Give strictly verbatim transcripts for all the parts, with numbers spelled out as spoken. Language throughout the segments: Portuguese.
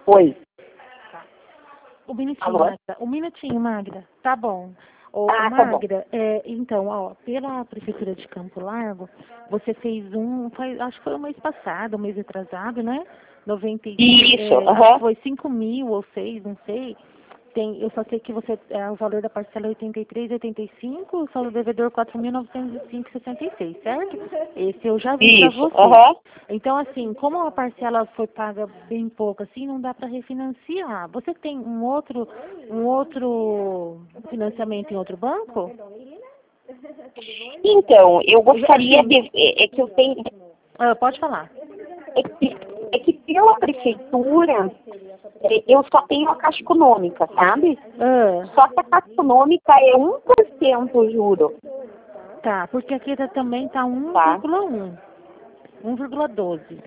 Oi. Um minutinho, Alô? Magda. Um minutinho, Magda. Tá bom. Ô, ô, Ah, tá bom. Magda, é, então, ó, pela Prefeitura de Campo Largo, você fez um, foi, acho que foi o mês passado, um mês atrasado, né? noventa, e- Isso, é, acho que aham. foi cinco mil ou seis, não sei. Tem, eu só sei que você, é, o valor da parcela é oitenta e três, oitenta e cinco, o saldo devedor quatro mil novecentos e cinco, sessenta e seis, certo? Esse eu já vi para Isso, você. aham. Então, assim, como a parcela foi paga bem pouco, assim, não dá para refinanciar. Você tem um outro, um outro financiamento em outro banco? Então, eu gostaria Assim, de. É, é que eu tenho. ah, pode falar. É que, é que pela prefeitura, é, eu só tenho a Caixa Econômica, sabe? Ah, Só que a Caixa Econômica é um por cento o juro, tá, porque aqui tá, também tá um tá? vírgula um, um vírgula doze.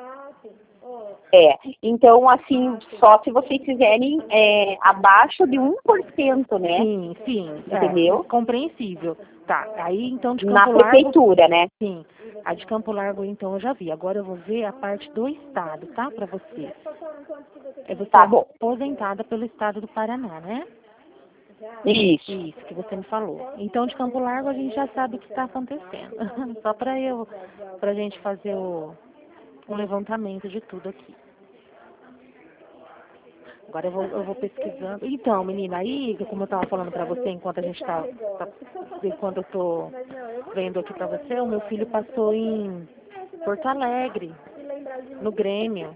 É. Então, assim, só se vocês fizerem é, abaixo de um por cento, né? Sim, sim, é, Entendeu? compreensível. Tá, aí então de Na Campo Largo, prefeitura, né? sim, a de Campo Largo então eu já vi. Agora eu vou ver a parte do estado, tá, para você. É, você é Tá bom. aposentada pelo estado do Paraná, né? Isso. Isso que você me falou. Então de Campo Largo a gente já sabe o que está acontecendo. Só para eu, para a gente fazer o, um levantamento de tudo aqui. Agora eu vou, eu vou pesquisando. Então, menina, aí, como eu estava falando para você, enquanto a gente está, tá, enquanto eu estou vendo aqui para você, o meu filho passou em Porto Alegre, no Grêmio.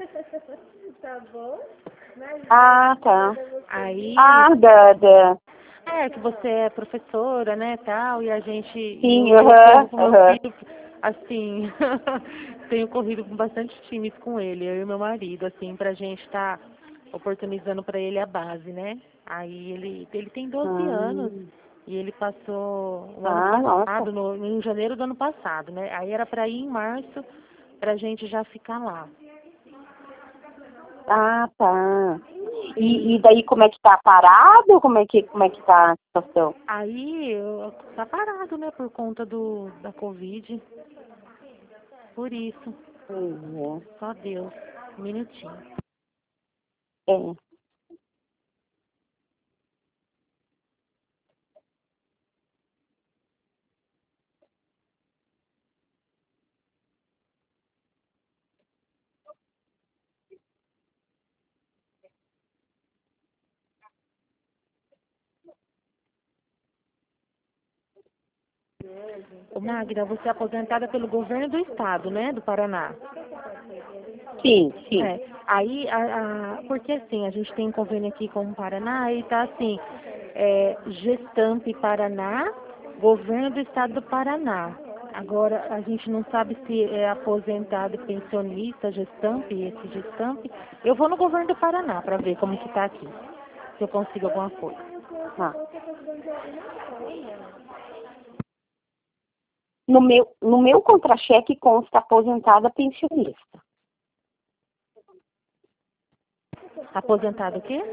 Ah, tá. Aí, Ah, da, da. é que você é professora, né, tal, e a gente, e Sim, eu, eu corro aham, com meu aham. filho, assim, tenho corrido com bastante times com ele, eu e meu marido, assim, pra gente estar oportunizando pra ele a base, né? Aí ele, ele tem doze anos Hum. e ele passou o ano Ah, nossa. passado, no, em janeiro do ano passado, né? Aí era pra ir em março pra gente já ficar lá. Ah, tá. E, E e daí como é que tá parado? Como é que, como é que tá a situação? aí eu- tá parado, né, por conta do, da Covid, por isso. Pois Só Deus. Um minutinho. é. É. Ô, Magda, você é aposentada pelo governo do estado, né? Do Paraná. Sim, sim. É. Aí, a, a- porque assim, a gente tem convênio aqui com o Paraná e tá assim, é, Gestamp Paraná, governo do estado do Paraná. Agora, a gente não sabe se é aposentado e pensionista, Gestamp, esse Gestamp. Eu vou no governo do Paraná para ver como que tá aqui, se eu consigo alguma coisa. Ah. No meu, no meu contra-cheque consta aposentada pensionista. Aposentado o quê?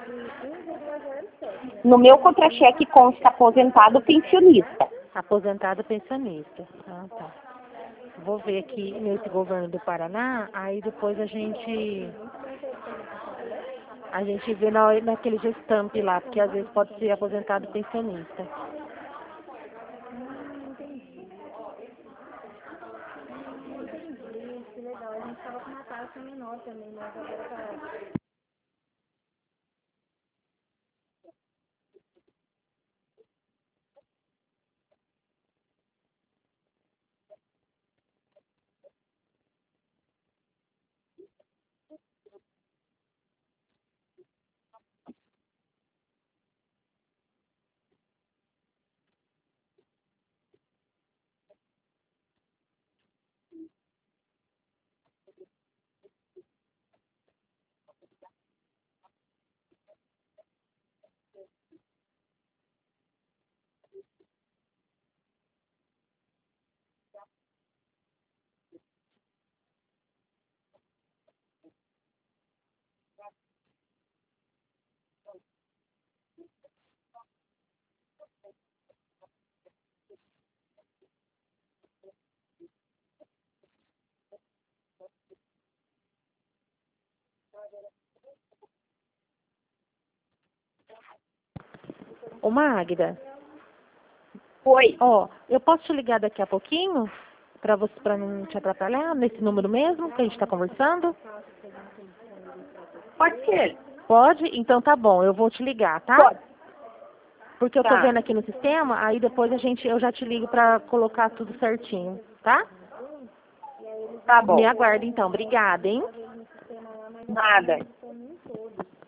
No meu contra-cheque consta aposentado pensionista. Aposentado pensionista. Ah, tá. Vou ver aqui nesse governo do Paraná, aí depois a gente a gente vê na, naquele gestamp lá, porque às vezes pode ser aposentado pensionista. Ô, Magda, Oi. ó, eu posso te ligar daqui a pouquinho? Pra você, pra não te atrapalhar, nesse número mesmo que a gente tá conversando? Pode ser. Pode? Então tá bom, eu vou te ligar, tá? Pode. Porque eu tô Tá. vendo aqui no sistema, aí depois a gente, eu já te ligo pra colocar tudo certinho, tá? Tá bom. Me aguarde então, obrigada, hein? Nada.